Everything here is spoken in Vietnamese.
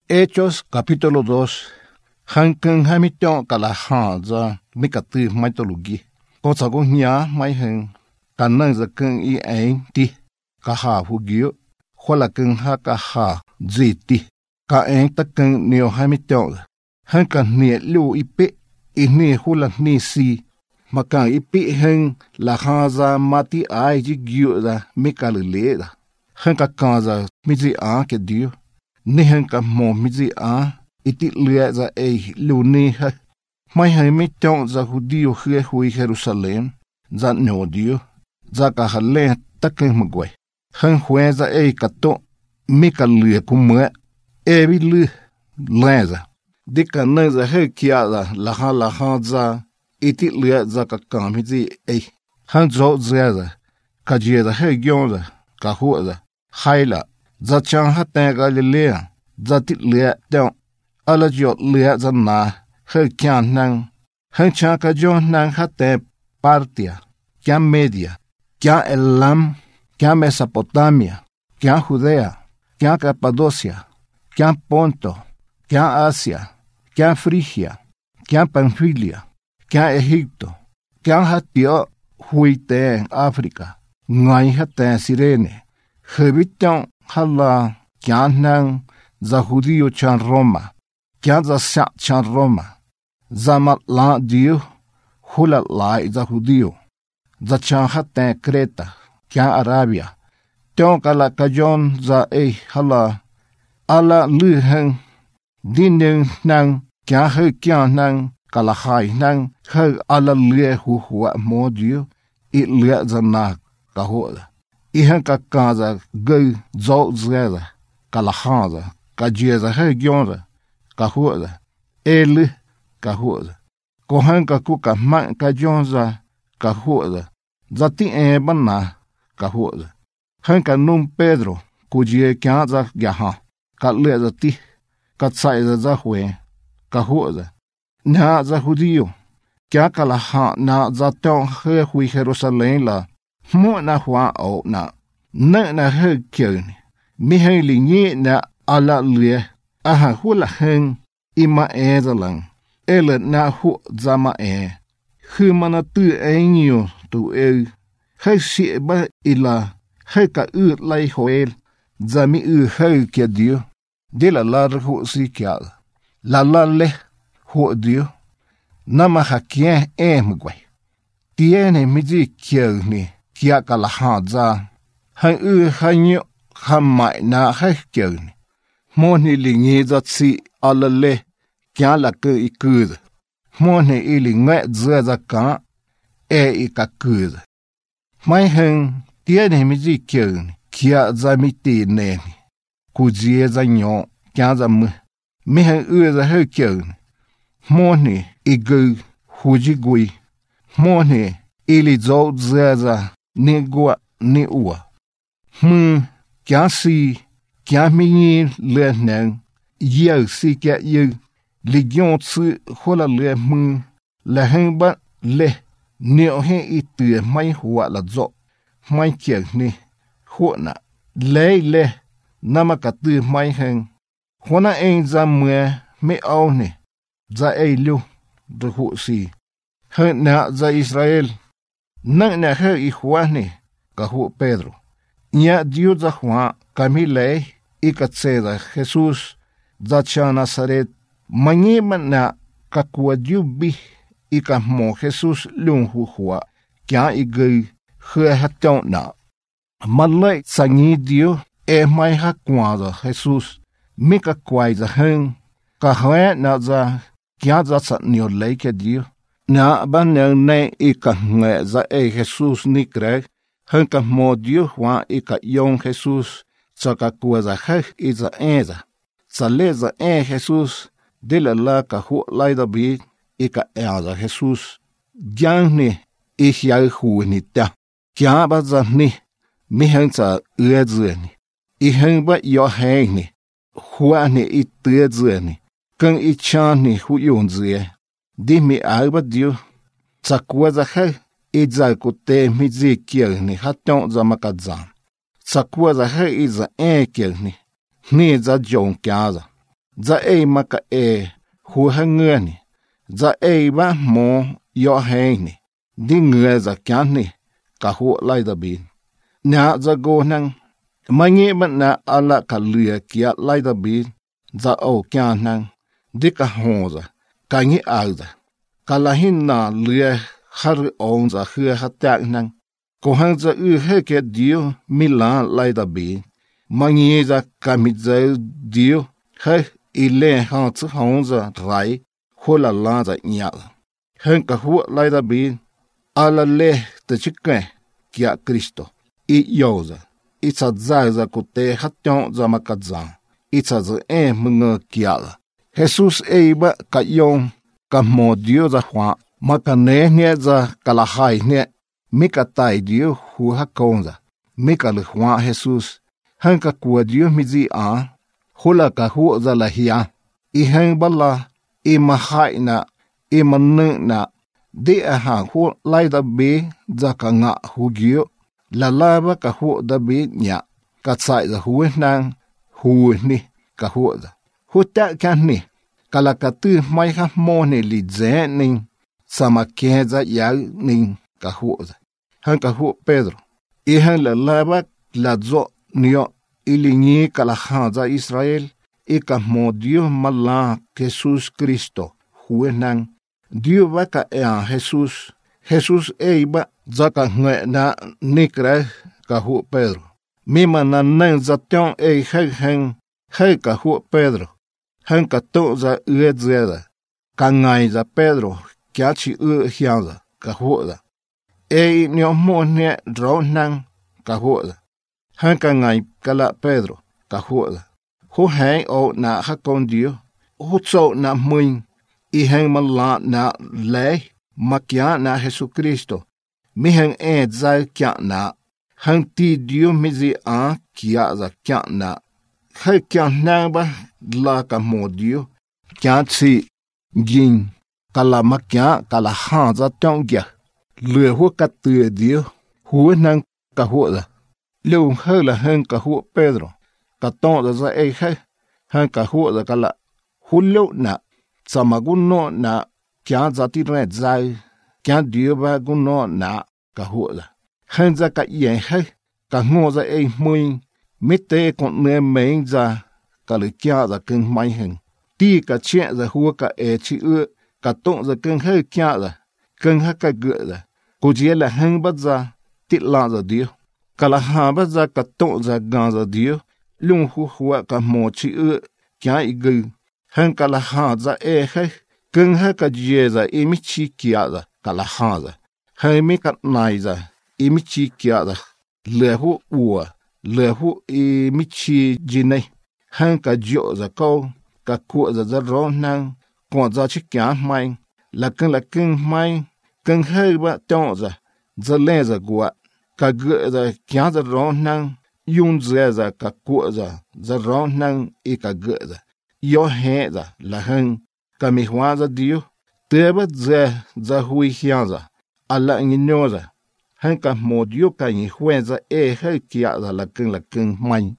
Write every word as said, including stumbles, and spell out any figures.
Hechos capítulo dos. Hanken hamiton kalahanza mikati mythology. Có sao có nhá mấy hình cần năng giờ cưng y ảnh ti cả hà hu giu hoặc là cưng ha cả hà gì ti cả ảnh ta cưng nhiều hamiton hắn cần nhẹ lưu y pe y nhẹ hu là nhẹ si mà càng y pe hơn là hà ra mati ai chỉ giu ra mikal lệ ra hắn cả càng ra mi gì á cái điều nè hắn cả mò mi gì á iti lệ ra ai lưu nè ha mai hai mi tong za hudio khie hui Jerusalem za no dio za ka hale tak magwai han hue za e ka to mi ka lue ku mwe e bi lu leza de ka na za he kia za la ha la ha za iti lue za ka ka mi ji e han zo za za ka ji za he gyo za ka hu za haila za chang ha ta ga le le za ti lue tong ala jo lue za na hơi kian năng hơi cha ka jo năng ha te Partia, kia Media, kia Elam, kia Mesopotamia, kia Judea, kia Cappadocia, kia Ponto, kia Asia, kia Frigia, kia Pamphylia, kia Egipto, kia ha tio hui te Africa, ngai ha te Sirene, hơi biết trong ha la kia năng za Judio chan Roma, kia za sa chan Roma. Zamat la dio hula lai za Judio za chan hate Creta kia Arabia tong kala kajon za e hala ala lu hang din nang kia he kia nang kala hai nang he ala lu hu hua mo dio i lu za na ka ho i han ka ka za go zo za kala ha za ka je za he gyon za ka ho za e lu ka huza ko han ka ku ka ma ka jonza ka huza zati e banna ka huza han ka num Pedro ku je kya za ya ha ka le zati ka tsai za za hwe ka huza na za Judio kya ka la ha na za tong he hui Jerusalem la mo na hwa o na na na he kyen mi he li ni na ala le a ha hula hen ima e za lang ele na hu zama e hu mana tu e nyu tu e hai si ba ila hai ka u lai hoel zami u hai ke dio de la la hu si kya la la le hu dio nama ha kye e mgwai tiene mi ji kye ni kya ka la ha za hai u hai nyu hamai na hai kye ni mo ni li ni za si ala le kia la ke i kuda mo ne ili nge zhe za ka e i ka kuda mai hen tie ne mi ji kye kia za mi ti ne ku ji za nyo kia za mu mi hen u za he kye mo ne i gu hu ji gui mo ne ili zo zhe za ni gua ni ua mu kia si kia mi ni le nen ye si kia ye Legion tsu hola le mu la hen ba le ne o hen i tu mai hua la zo mai kye ni ho na le le nama ka tu mai hen hona en za mwe me au ne za e lu de hu si hen na za Israel na na he i hua ne ka hu Pedro nya dio za hua kamile i ka tse da Jesus za cha Nazaret mangi mana kakua jubi ika mo Jesus lung hu hua kya igui hue hatong na malai sangi dio e mai ha kwa za Jesus mika kwai za heng ka hwe na za kya za sa nyo lei ke dio na ban ne ne ika nge za e Jesus ni kre heng ka mo dio hua ika yong Jesus sa ka kwa za he iza eza sa le za e Jesus de la la ka hu lai da bi e ka e za Jesus gyang ni e hia hu ni ta kya ba za ni mi hang za e zhe ni e hang ba yo hang ni hua ni e te zhe ni kang e cha ni hu yong zhe di mi a ba dio za kwa za ha e za ko te mi zi kye ni ha tong za ma ka za za kwa za ha e za e kye ni ni za jong kya za za e ma ka e hu ha ngơ ni za e ba mo yo he ni di ngơ za kya ni ka hu lai da bin nya za go nang ma nge ba na ala ka lua kia lai da bin za o kya nang di ka ho za ka ngi a za ka la hin na lua har on za hua ha ta nang ko hang za u he ke dio mi la lai da bin ma nge za ka mi za dio he ile ha zu hong za rai ho la la za nya hang ka hu lai da bin ala le te chike kia Cristo i yo za i cha za za ku te hat yon za ma ka za i cha za e mnga kia la Jesus e ba ka yon ka mo dio za hwa ma ka ne ne za ka la hai ne mi ka tai dio hu ha kon za mi ka le hwa Jesus hang ka ku dio mi zi a hula ka hu za la hia i hang ba la i ma hai na i ma ne na de a ha hu lai da be za ka nga hu gio la la ba ka hu da be nya ka tsai za hu nang hu ni ka hu da hu ta ka ni ka la ka tu mai ha mo ne li ze ning sama ke za ya ning ka hu da han ka hu Pedro i han la la ba la zo nio ili ni ka la ha za Israel e ka mo dio mala Jesus Cristo hu nang dio ba ka e a Jesus Jesus e ba za ka nge na nikra ka hu Pedro mi mana nang za tong e hai hang hai ka hu Pedro hang ka to za e zeda ka ngai za Pedro kya chi e hiang za ka hu da e nyo mo ne ro nang ka hu da hang ka ngai ka la Pedro ka hu da hu hai o na ha kon dio hu so na muin i hang ma la na le ma kya na Jesus Cristo mi hang e za kya na hang ti dio mi zi a kya za kya na hai kya na ba la ka mo dio kya chi gin kala ma kya kala ha za tong kya le hu ka tu dio hu nang ka hu da lu he la hang ka hu Pedro ka to da za e hai hang ka hu da kala hu lu na sama gun no na kya za ti re zai kya dio ba gun no na ka hu da hang za ka ye hai ka ngo za e mui mi te kon ne meng za ka le kya za ken mai hen ti ka che za hu ka e chi e ka to za ken he kya za ken ha ka ge za ku je la hang ba za ti la za dio ka la ha ba za ka to za ga za dio lung hu hu ka mo chi e kya i ge hang ka la ha za e he ken ha ka je za e mi chi kya za ka la ha za hai mi ka nai za e mi chi kya za le hu u le hu e mi chi ji nei hang ka jo za ko ka ku za za ro nang ko za chi kya mai la ken la ken mai ken hai ba to za za le za gua ka ge za kya za ro nang yun za za ka ku za za ro nang e ka ge za yo he za la hang ka mi hwa za dio te ba za za hui hia za ala ngi no za hang ka mo dio ka ni hwe za e he kia za la ken la ken mai